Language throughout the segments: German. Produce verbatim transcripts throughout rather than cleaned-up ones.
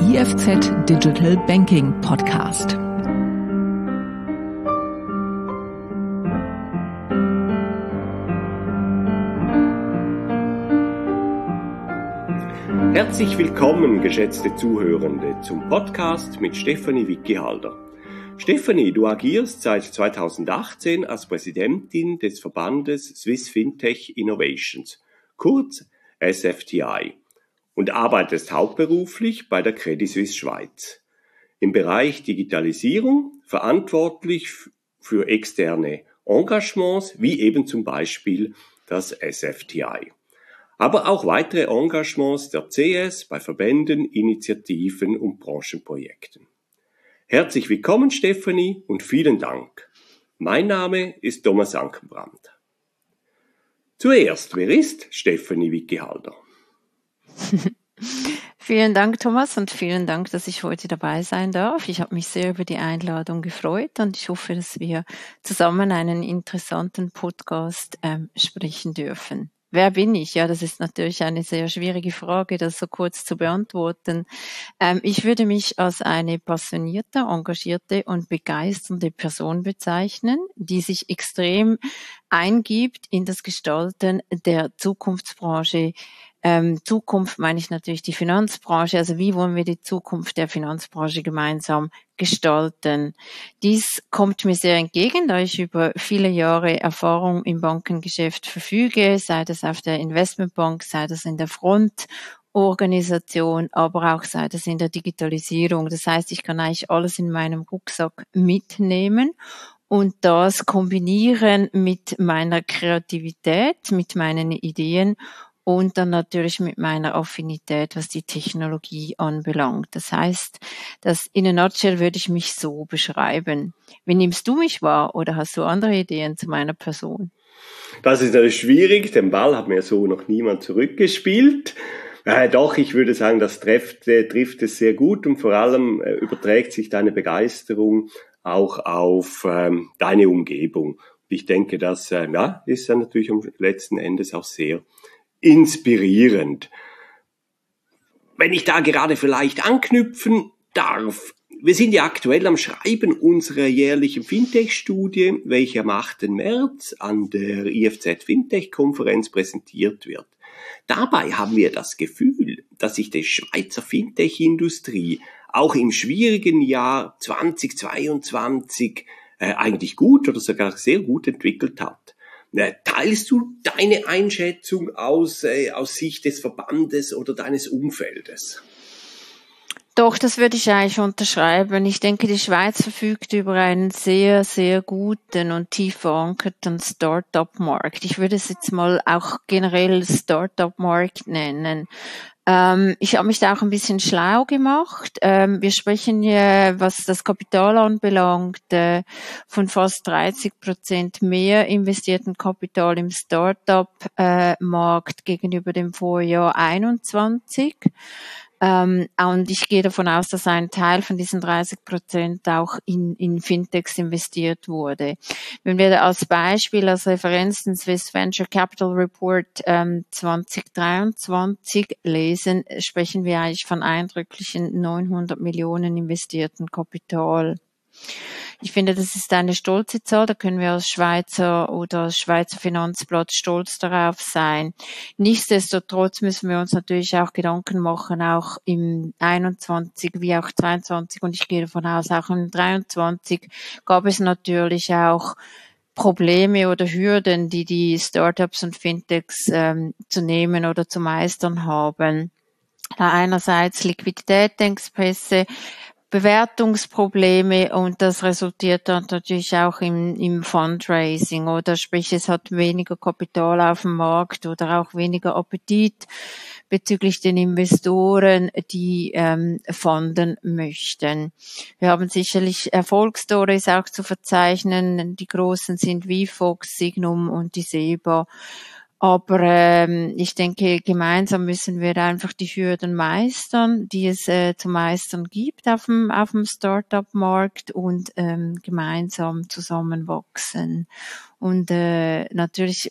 I F Z Digital Banking Podcast. Herzlich willkommen, geschätzte Zuhörende, zum Podcast mit Stefanie Wicki-Halder. Stefanie, du agierst seit zweitausendachtzehn als Präsidentin des Verbandes Swiss Fintech Innovations, kurz S F T I, und arbeitest hauptberuflich bei der Credit Suisse Schweiz. Im Bereich Digitalisierung verantwortlich für externe Engagements, wie eben zum Beispiel das S F T I. Aber auch weitere Engagements der C S bei Verbänden, Initiativen und Branchenprojekten. Herzlich willkommen, Stefanie, und vielen Dank. Mein Name ist Thomas Ankenbrand. Zuerst, wer ist Stefanie Wicki-Halder? Vielen Dank, Thomas, und vielen Dank, dass ich heute dabei sein darf. Ich habe mich sehr über die Einladung gefreut und ich hoffe, dass wir zusammen einen interessanten Podcast ähm, sprechen dürfen. Wer bin ich? Ja, das ist natürlich eine sehr schwierige Frage, das so kurz zu beantworten. Ähm, ich würde mich als eine passionierte, engagierte und begeisternde Person bezeichnen, die sich extrem eingibt in das Gestalten der Zukunftsbranche. Ähm, Zukunft meine ich natürlich die Finanzbranche, also wie wollen wir die Zukunft der Finanzbranche gemeinsam gestalten. Dies kommt mir sehr entgegen, da ich über viele Jahre Erfahrung im Bankengeschäft verfüge, sei das auf der Investmentbank, sei das in der Frontorganisation, aber auch sei das in der Digitalisierung. Das heißt, ich kann eigentlich alles in meinem Rucksack mitnehmen und das kombinieren mit meiner Kreativität, mit meinen Ideen und dann natürlich mit meiner Affinität, was die Technologie anbelangt. Das heißt, das in a nutshell würde ich mich so beschreiben. Wie nimmst du mich wahr oder hast du andere Ideen zu meiner Person? Das ist natürlich schwierig, den Ball hat mir so noch niemand zurückgespielt. Äh, doch, ich würde sagen, das trifft, äh, trifft es sehr gut und vor allem äh, überträgt sich deine Begeisterung auch auf ähm, deine Umgebung. Und ich denke, das äh, ja, ist dann natürlich am letzten Endes auch sehr inspirierend. Wenn ich da gerade vielleicht anknüpfen darf, wir sind ja aktuell am Schreiben unserer jährlichen Fintech-Studie, welche am achten März an der I F Z Fintech-Konferenz präsentiert wird. Dabei haben wir das Gefühl, dass sich die Schweizer Fintech-Industrie auch im schwierigen Jahr zweitausendzweiundzwanzig äh, eigentlich gut oder sogar sehr gut entwickelt hat. Teilst du deine Einschätzung aus, äh, aus Sicht des Verbandes oder deines Umfeldes? Doch, das würde ich eigentlich unterschreiben. Ich denke, die Schweiz verfügt über einen sehr, sehr guten und tief verankerten Start-up-Markt. Ich würde es jetzt mal auch generell Start-up-Markt nennen. Ähm, ich habe mich da auch ein bisschen schlau gemacht. Ähm, wir sprechen ja, was das Kapital anbelangt, äh, von fast dreißig Prozent mehr investierten Kapital im Start-up-Markt äh, gegenüber dem Vorjahr einundzwanzig. Ähm, und ich gehe davon aus, dass ein Teil von diesen dreißig Prozent auch in, in Fintechs investiert wurde. Wenn wir als Beispiel, als Referenz den Swiss Venture Capital Report ähm, zwanzig dreiundzwanzig lesen, sprechen wir eigentlich von eindrücklichen neunhundert Millionen investierten Kapital. Ich finde, das ist eine stolze Zahl, da können wir als Schweizer oder als Schweizer Finanzblatt stolz darauf sein. Nichtsdestotrotz müssen wir uns natürlich auch Gedanken machen, auch im einundzwanzig wie auch zweiundzwanzig und ich gehe davon aus, auch im dreiundzwanzig gab es natürlich auch Probleme oder Hürden, die die Startups und Fintechs ähm, zu nehmen oder zu meistern haben. Da einerseits Liquiditätsengpässe, Bewertungsprobleme und das resultiert dann natürlich auch im, im Fundraising oder sprich es hat weniger Kapital auf dem Markt oder auch weniger Appetit bezüglich den Investoren, die ähm, funden möchten. Wir haben sicherlich Erfolgsstories auch zu verzeichnen. Die großen sind VFox, Signum und die SEBA. Aber ähm, ich denke, gemeinsam müssen wir einfach die Hürden meistern, die es äh, zu meistern gibt auf dem, auf dem Start-up-Markt und ähm, gemeinsam zusammenwachsen. Und äh, natürlich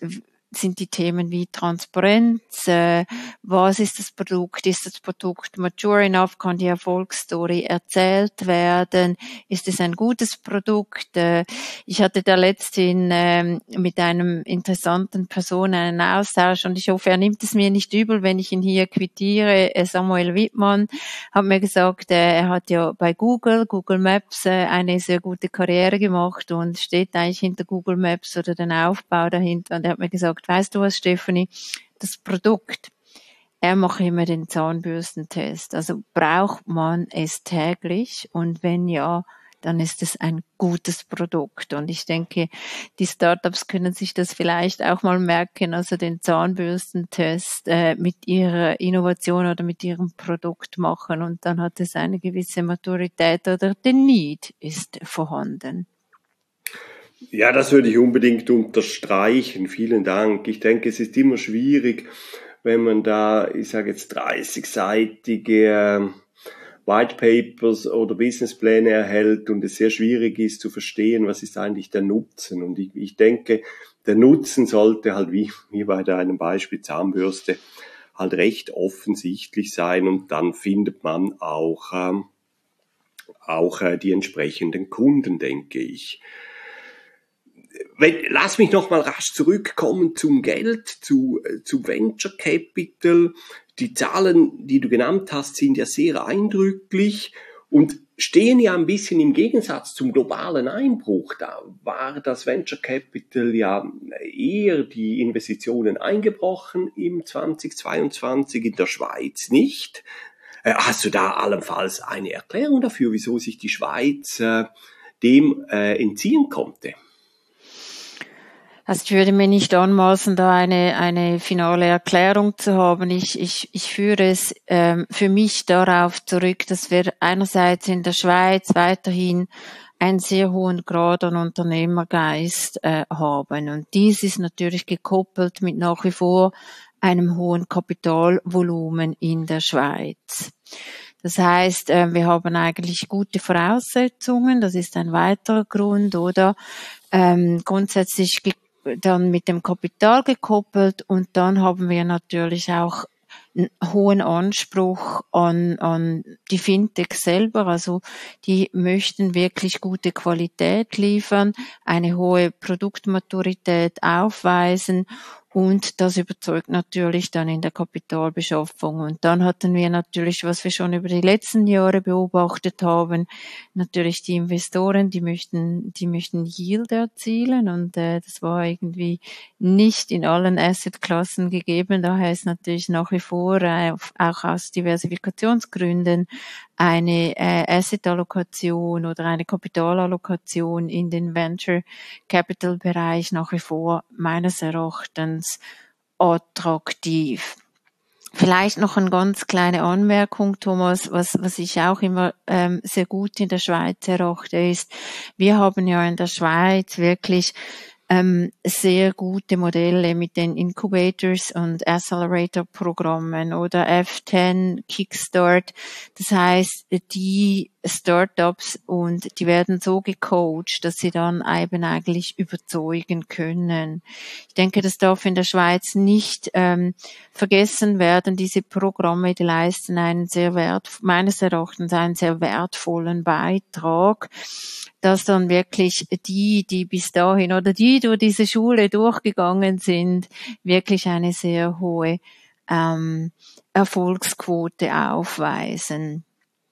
sind die Themen wie Transparenz, äh, was ist das Produkt, ist das Produkt mature enough, kann die Erfolgsstory erzählt werden, ist es ein gutes Produkt. Äh, ich hatte da letztens ähm, mit einem interessanten Person einen Austausch und ich hoffe, er nimmt es mir nicht übel, wenn ich ihn hier quittiere. Äh, Samuel Wittmann hat mir gesagt, äh, er hat ja bei Google, Google Maps äh, eine sehr gute Karriere gemacht und steht eigentlich hinter Google Maps oder den Aufbau dahinter und er hat mir gesagt, weißt du was, Stefanie, das Produkt, er macht immer den Zahnbürstentest. Also braucht man es täglich und wenn ja, dann ist es ein gutes Produkt. Und ich denke, die Startups können sich das vielleicht auch mal merken, also den Zahnbürstentest äh, mit ihrer Innovation oder mit ihrem Produkt machen und dann hat es eine gewisse Maturität oder der Need ist vorhanden. Ja, das würde ich unbedingt unterstreichen. Vielen Dank. Ich denke, es ist immer schwierig, wenn man da, ich sage jetzt dreißigseitige White Papers oder Businesspläne erhält und es sehr schwierig ist zu verstehen, was ist eigentlich der Nutzen. Und ich, ich denke, der Nutzen sollte halt wie, wie bei deinem Beispiel Zahnbürste halt recht offensichtlich sein und dann findet man auch, ähm, auch äh, die entsprechenden Kunden, denke ich. Lass mich noch mal rasch zurückkommen zum Geld, zu, zu Venture Capital. Die Zahlen, die du genannt hast, sind ja sehr eindrücklich und stehen ja ein bisschen im Gegensatz zum globalen Einbruch. Da war das Venture Capital ja eher die Investitionen eingebrochen im zweitausendzweiundzwanzig, in der Schweiz nicht. Hast du da allenfalls eine Erklärung dafür, wieso sich die Schweiz äh, dem äh, entziehen konnte? Also ich würde mir nicht anmaßen, da eine eine finale Erklärung zu haben. Ich ich ich führe es ähm, für mich darauf zurück, dass wir einerseits in der Schweiz weiterhin einen sehr hohen Grad an Unternehmergeist äh, haben und dies ist natürlich gekoppelt mit nach wie vor einem hohen Kapitalvolumen in der Schweiz. Das heißt, äh, wir haben eigentlich gute Voraussetzungen. Das ist ein weiterer Grund, oder ähm, grundsätzlich ge- dann mit dem Kapital gekoppelt und dann haben wir natürlich auch einen hohen Anspruch an, an die Fintechs selber. Also die möchten wirklich gute Qualität liefern, eine hohe Produktmaturität aufweisen und das überzeugt natürlich dann in der Kapitalbeschaffung. Und dann hatten wir natürlich, was wir schon über die letzten Jahre beobachtet haben, natürlich die Investoren, die möchten, die möchten Yield erzielen und äh, das war irgendwie nicht in allen Assetklassen gegeben. Daher ist natürlich nach wie vor äh, auch aus Diversifikationsgründen eine äh, Asset-Allokation oder eine Kapitalallokation in den Venture-Capital-Bereich nach wie vor meines Erachtens attraktiv. Vielleicht noch eine ganz kleine Anmerkung, Thomas, was, was ich auch immer ähm, sehr gut in der Schweiz erachte, ist, wir haben ja in der Schweiz wirklich ähm, sehr gute Modelle mit den Incubators und Accelerator-Programmen oder F zehn, Kickstart. Das heißt, die Startups und die werden so gecoacht, dass sie dann eben eigentlich überzeugen können. Ich denke, das darf in der Schweiz nicht ähm, vergessen werden. Diese Programme, die leisten einen sehr wert, meines Erachtens einen sehr wertvollen Beitrag, dass dann wirklich die, die bis dahin oder die durch diese Schule durchgegangen sind, wirklich eine sehr hohe ähm, Erfolgsquote aufweisen.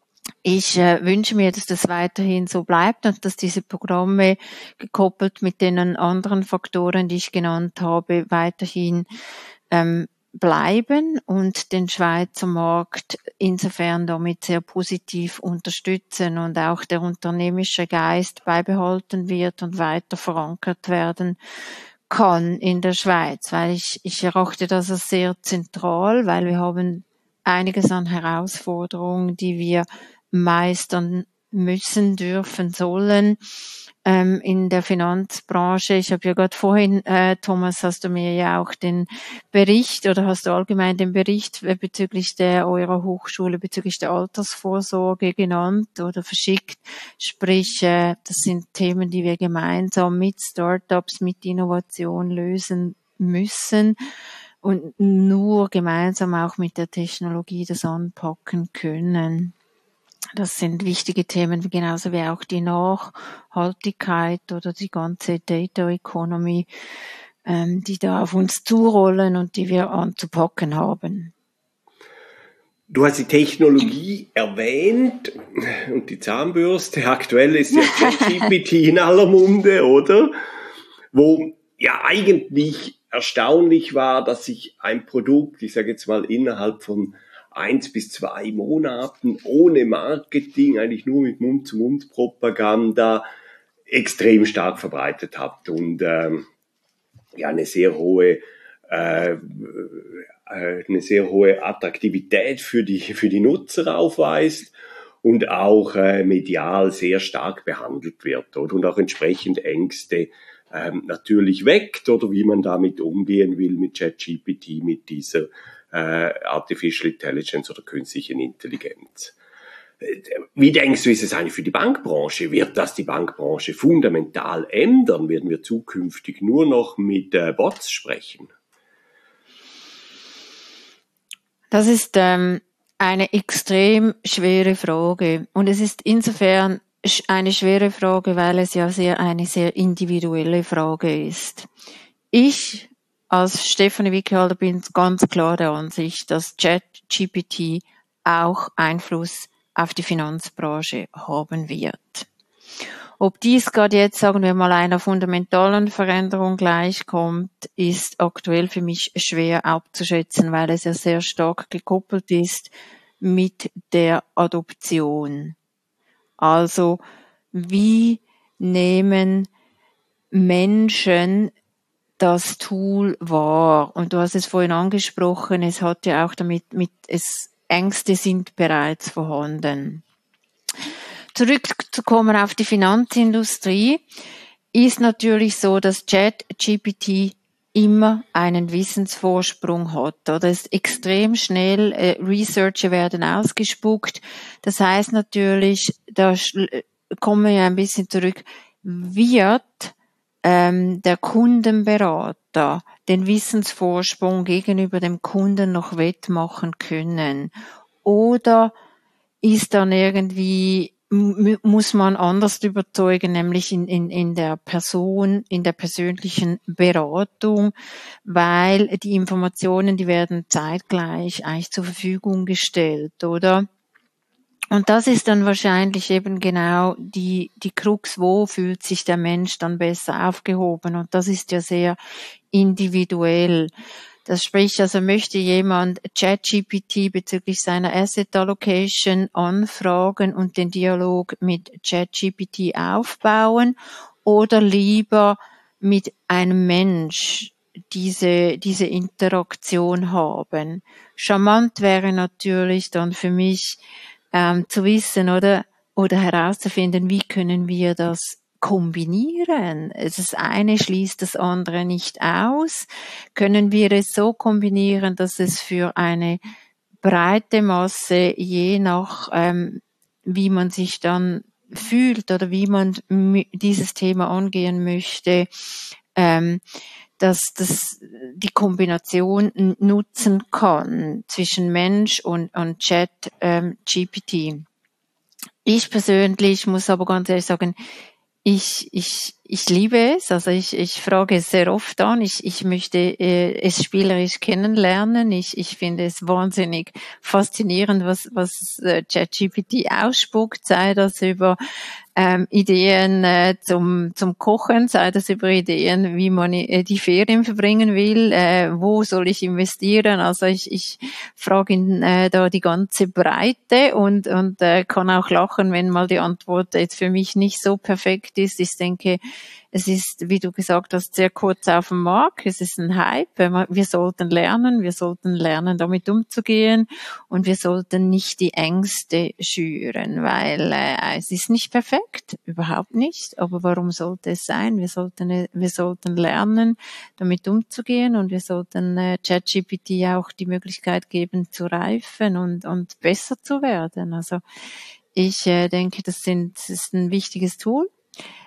Ich äh, wünsche mir, dass das weiterhin so bleibt und dass diese Programme gekoppelt mit den anderen Faktoren, die ich genannt habe, weiterhin ähm, bleiben und den Schweizer Markt insofern damit sehr positiv unterstützen und auch der unternehmerische Geist beibehalten wird und weiter verankert werden kann in der Schweiz, weil ich, ich erachte das als sehr zentral, weil wir haben einiges an Herausforderungen, die wir meistern müssen, dürfen, sollen ähm, in der Finanzbranche. Ich habe ja gerade vorhin, äh, Thomas, hast du mir ja auch den Bericht oder hast du allgemein den Bericht bezüglich der eurer Hochschule, bezüglich der Altersvorsorge genannt oder verschickt. Sprich, äh, das sind Themen, die wir gemeinsam mit Startups, mit Innovation lösen müssen und nur gemeinsam auch mit der Technologie das anpacken können. Das sind wichtige Themen, genauso wie auch die Nachhaltigkeit oder die ganze Data Economy, ähm, die da auf uns zurollen und die wir anzupacken haben. Du hast die Technologie erwähnt und die Zahnbürste. Aktuell ist ja ChatGPT in aller Munde, oder? Wo ja eigentlich erstaunlich war, dass sich ein Produkt, ich sage jetzt mal innerhalb von eins bis zwei Monaten ohne Marketing, eigentlich nur mit Mund-zu-Mund-Propaganda extrem stark verbreitet hat und ähm, ja eine sehr hohe äh, eine sehr hohe Attraktivität für die für die Nutzer aufweist und auch äh, medial sehr stark behandelt wird, oder? Und auch entsprechend Ängste ähm, natürlich weckt, oder wie man damit umgehen will mit ChatGPT, mit dieser äh, Artificial Intelligence oder künstlichen Intelligenz. Wie denkst du, ist es eigentlich für die Bankbranche? Wird das die Bankbranche fundamental ändern? Werden wir zukünftig nur noch mit äh, Bots sprechen? Das ist ähm, eine extrem schwere Frage. Und es ist insofern eine schwere Frage, weil es ja sehr eine sehr individuelle Frage ist. Ich als Stefanie Wickehalter bin ganz klar der Ansicht, dass ChatGPT auch Einfluss auf die Finanzbranche haben wird. Ob dies gerade jetzt, sagen wir mal, einer fundamentalen Veränderung gleichkommt, ist aktuell für mich schwer abzuschätzen, weil es ja sehr stark gekoppelt ist mit der Adoption. Also, wie nehmen Menschen das Tool wahr? Und du hast es vorhin angesprochen, es hat ja auch damit, mit, es, Ängste sind bereits vorhanden. Zurückzukommen auf die Finanzindustrie, ist natürlich so, dass ChatGPT immer einen Wissensvorsprung hat, oder? Es ist extrem schnell, äh, Researcher werden ausgespuckt. Das heißt natürlich, da kommen wir ja ein bisschen zurück, wird ähm, der Kundenberater den Wissensvorsprung gegenüber dem Kunden noch wettmachen können? Oder ist dann irgendwie, muss man anders überzeugen, nämlich in, in, in der Person, in der persönlichen Beratung, weil die Informationen, die werden zeitgleich eigentlich zur Verfügung gestellt, oder? Und das ist dann wahrscheinlich eben genau die, die Krux, wo fühlt sich der Mensch dann besser aufgehoben? Und das ist ja sehr individuell. Das spricht, also möchte jemand ChatGPT bezüglich seiner Asset Allocation anfragen und den Dialog mit ChatGPT aufbauen oder lieber mit einem Mensch diese, diese Interaktion haben. Charmant wäre natürlich dann für mich ähm, zu wissen oder, oder herauszufinden, wie können wir das kombinieren. Das eine schließt das andere nicht aus. Können wir es so kombinieren, dass es für eine breite Masse, je nach ähm, wie man sich dann fühlt oder wie man dieses Thema angehen möchte, ähm, dass das die Kombination nutzen kann zwischen Mensch und, und Chat ähm, G P T. Ich persönlich muss aber ganz ehrlich sagen, Ich, ich, ich liebe es, also ich, ich frage es sehr oft an, ich, ich möchte äh, es spielerisch kennenlernen, ich, ich finde es wahnsinnig faszinierend, was, was äh, ChatGPT ausspuckt, sei das über ähm, Ideen äh, zum, zum Kochen, sei das über Ideen, wie man äh, die Ferien verbringen will, äh, wo soll ich investieren, also ich, ich frage ihn äh, da die ganze Breite und, und äh, kann auch lachen, wenn mal die Antwort jetzt für mich nicht so perfekt ist. Ich denke, es ist, wie du gesagt hast, sehr kurz auf dem Markt. Es ist ein Hype. Wir sollten lernen, wir sollten lernen, damit umzugehen und wir sollten nicht die Ängste schüren, weil äh, es ist nicht perfekt, überhaupt nicht. Aber warum sollte es sein? Wir sollten, wir sollten lernen, damit umzugehen und wir sollten äh, ChatGPT auch die Möglichkeit geben, zu reifen und, und besser zu werden. Also ich äh, denke, das, sind, das ist ein wichtiges Tool.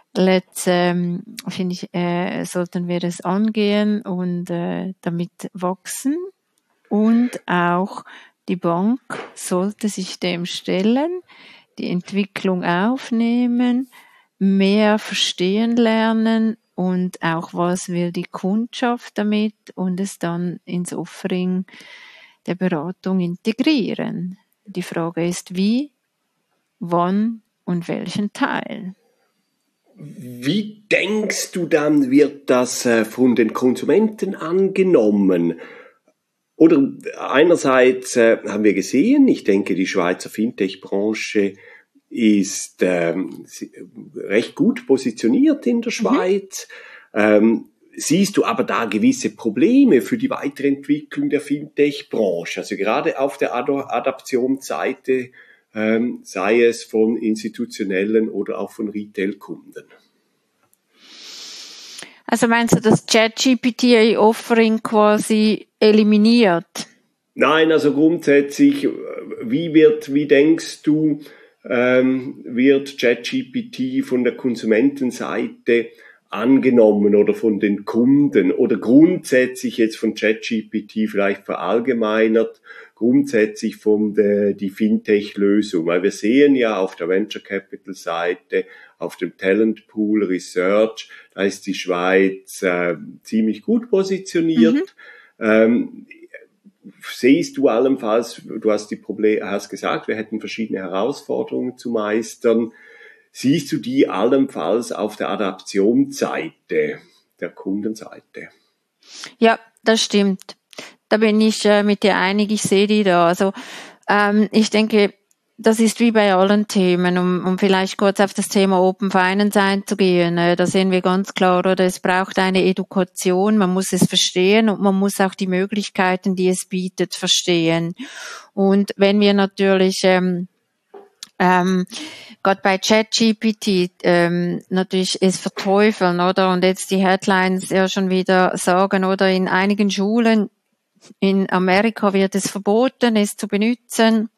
let's, ähm, finde ich, äh, sollten wir es angehen und äh, damit wachsen. Und auch die Bank sollte sich dem stellen, die Entwicklung aufnehmen, mehr verstehen lernen und auch was will die Kundschaft damit und es dann ins Offering der Beratung integrieren. Die Frage ist, wie, wann und welchen Teil. Wie denkst du dann, wird das von den Konsumenten angenommen? Oder einerseits äh, haben wir gesehen, ich denke, die Schweizer Fintech-Branche ist ähm, recht gut positioniert in der Schweiz. Mhm. Ähm, siehst du aber da gewisse Probleme für die Weiterentwicklung der Fintech-Branche? Also gerade auf der Ad- Adaptionsseite, ähm, sei es von institutionellen oder auch von Retail-Kunden. Also meinst du, dass ChatGPT-Offering quasi eliminiert? Nein, also grundsätzlich, wie wird, wie denkst du, ähm, wird ChatGPT von der Konsumentenseite angenommen oder von den Kunden oder grundsätzlich jetzt von ChatGPT vielleicht verallgemeinert, grundsätzlich von der die Fintech-Lösung? Weil wir sehen ja auf der Venture Capital Seite, auf dem Talent Pool Research, da ist die Schweiz äh, ziemlich gut positioniert. Mhm. Ähm, Siehst du allenfalls, du hast die Probleme, hast gesagt, wir hätten verschiedene Herausforderungen zu meistern. Siehst du die allenfalls auf der Adaptionsseite, der Kundenseite? Ja, das stimmt. Da bin ich äh, mit dir einig, ich sehe die da. Also ähm, ich denke, das ist wie bei allen Themen, um, um vielleicht kurz auf das Thema Open Finance einzugehen. Äh, da sehen wir ganz klar, oder es braucht eine Education, man muss es verstehen und man muss auch die Möglichkeiten, die es bietet, verstehen. Und wenn wir natürlich ähm, ähm, gerade bei ChatGPT ähm, natürlich es verteufeln, oder? Und jetzt die Headlines ja schon wieder sagen, oder in einigen Schulen in Amerika wird es verboten, es zu benutzen.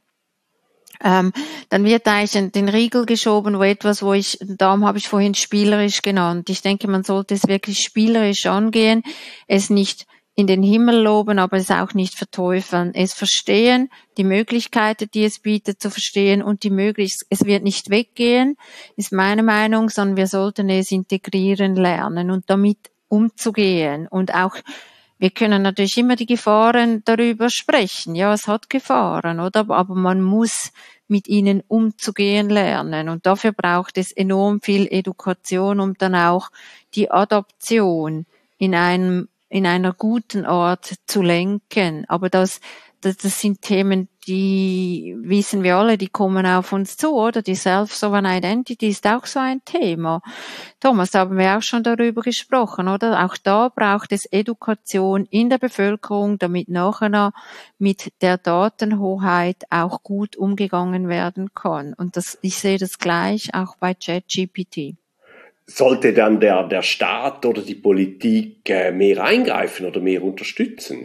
Ähm, dann wird eigentlich in den Riegel geschoben, wo etwas, wo ich, darum habe ich vorhin spielerisch genannt. Ich denke, man sollte es wirklich spielerisch angehen, es nicht in den Himmel loben, aber es auch nicht verteufeln. Es verstehen, die Möglichkeiten, die es bietet, zu verstehen und die Möglichkeit, es wird nicht weggehen, ist meine Meinung, sondern wir sollten es integrieren lernen und damit umzugehen und auch wir können natürlich immer die Gefahren darüber sprechen. Ja, es hat Gefahren, oder? Aber man muss mit ihnen umzugehen lernen. Und dafür braucht es enorm viel Education, um dann auch die Adaption in einem, in einer guten Art zu lenken. Aber das, das, das sind Themen, die wissen wir alle, die kommen auf uns zu, oder? Die Self-Sovereign Identity ist auch so ein Thema. Thomas, da haben wir auch schon darüber gesprochen, oder? Auch da braucht es Education in der Bevölkerung, damit nachher mit der Datenhoheit auch gut umgegangen werden kann. Und das, ich sehe das gleich auch bei ChatGPT. Sollte dann der, der Staat oder die Politik äh, mehr eingreifen oder mehr unterstützen?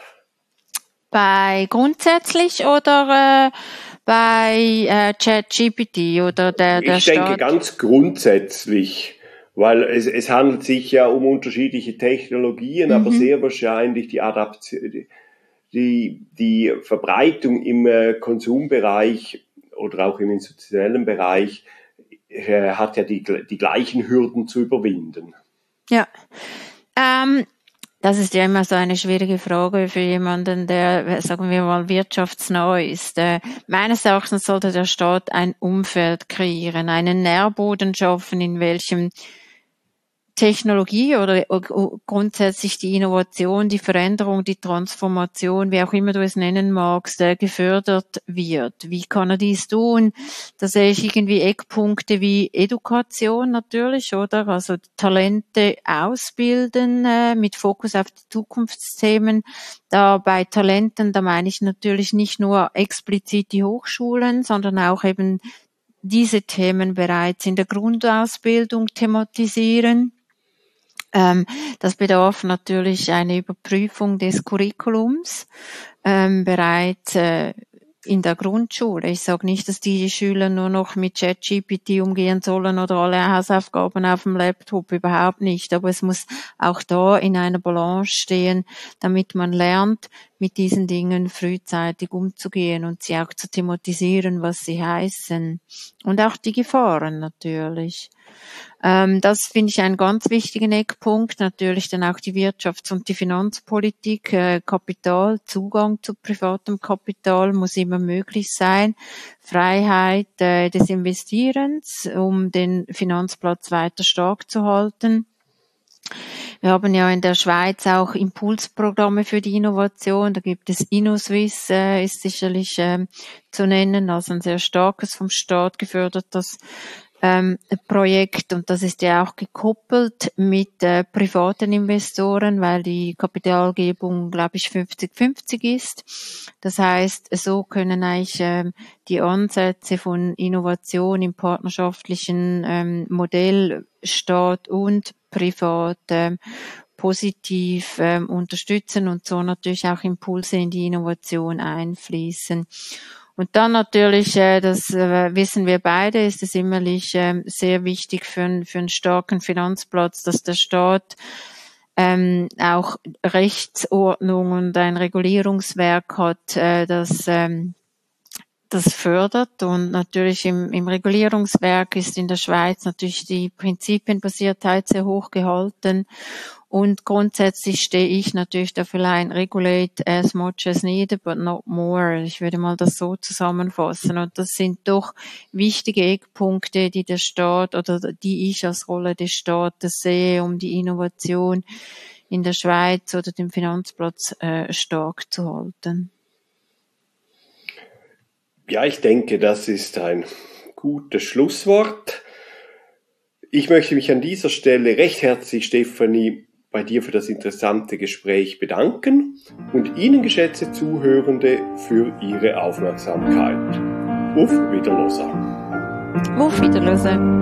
Bei grundsätzlich oder äh, bei äh, ChatGPT oder der, der ich Staat? Ich denke ganz grundsätzlich, weil es, es handelt sich ja um unterschiedliche Technologien, mhm. aber sehr wahrscheinlich die Adaption, die, die Verbreitung im äh, Konsumbereich oder auch im institutionellen Bereich äh, hat ja die, die gleichen Hürden zu überwinden. Ja, ähm, das ist ja immer so eine schwierige Frage für jemanden, der, sagen wir mal, wirtschaftsnah ist. Äh, meines Erachtens sollte der Staat ein Umfeld kreieren, einen Nährboden schaffen, in welchem Technologie oder grundsätzlich die Innovation, die Veränderung, die Transformation, wie auch immer du es nennen magst, gefördert wird. Wie kann er dies tun? Da sehe ich irgendwie Eckpunkte wie Education natürlich, oder? Also Talente ausbilden äh, mit Fokus auf die Zukunftsthemen. Da bei Talenten, da meine ich natürlich nicht nur explizit die Hochschulen, sondern auch eben diese Themen bereits in der Grundausbildung thematisieren. Ähm, das bedarf natürlich eine Überprüfung des Curriculums ähm, bereits äh, in der Grundschule. Ich sage nicht, dass die Schüler nur noch mit ChatGPT umgehen sollen oder alle Hausaufgaben auf dem Laptop, überhaupt nicht. Aber es muss auch da in einer Balance stehen, damit man lernt, mit diesen Dingen frühzeitig umzugehen und sie auch zu thematisieren, was sie heißen. Und auch die Gefahren natürlich. Ähm, das finde ich einen ganz wichtigen Eckpunkt. Natürlich dann auch die Wirtschafts- und die Finanzpolitik. Äh, Kapital, Zugang zu privatem Kapital muss immer möglich sein. Freiheit äh, des Investierens, um den Finanzplatz weiter stark zu halten. Wir haben ja in der Schweiz auch Impulsprogramme für die Innovation. Da gibt es InnoSwiss, äh, ist sicherlich äh, zu nennen, also ein sehr starkes, vom Staat gefördertes ähm, Projekt. Und das ist ja auch gekoppelt mit äh, privaten Investoren, weil die Kapitalgebung, glaube ich, fünfzig fünfzig ist. Das heißt, so können eigentlich ähm, die Ansätze von Innovation im partnerschaftlichen ähm, Modell Staat und Privat ähm, positiv ähm, unterstützen und so natürlich auch Impulse in die Innovation einfließen. Und dann natürlich, äh, das äh, wissen wir beide, ist es immerlich äh, sehr wichtig für, ein, für einen starken Finanzplatz, dass der Staat ähm, auch Rechtsordnung und ein Regulierungswerk hat, äh, das ähm, das fördert. Und natürlich im, im Regulierungswerk ist in der Schweiz natürlich die Prinzipienbasiertheit sehr hoch gehalten. Und grundsätzlich stehe ich natürlich dafür ein, regulate as much as needed, but not more. Ich würde mal das so zusammenfassen. Und das sind doch wichtige Eckpunkte, die der Staat oder die ich als Rolle des Staates sehe, um die Innovation in der Schweiz oder den Finanzplatz äh, stark zu halten. Ja, ich denke, das ist ein gutes Schlusswort. Ich möchte mich an dieser Stelle recht herzlich, Stefanie, bei dir für das interessante Gespräch bedanken und Ihnen, geschätzte Zuhörende, für Ihre Aufmerksamkeit. Auf Wiederhören. Auf Wiederhören.